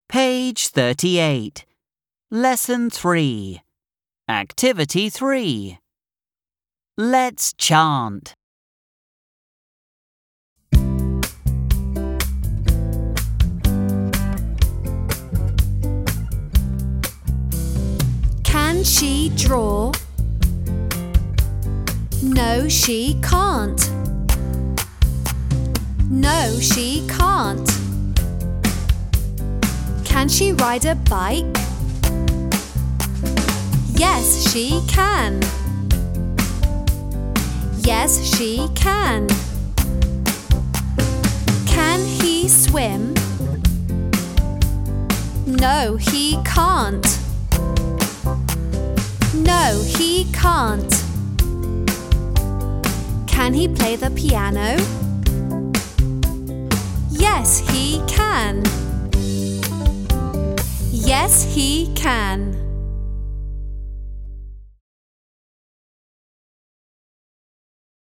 Page 38. Lesson 3. Activity 3. Let's chant. Can she draw? No, she can't. No, she can't. Can she ride a bike? Yes, she can. Yes, she can. Can he swim? No, he can't. No, he can't. Can he play the piano? Yes, he can. Yes, he can.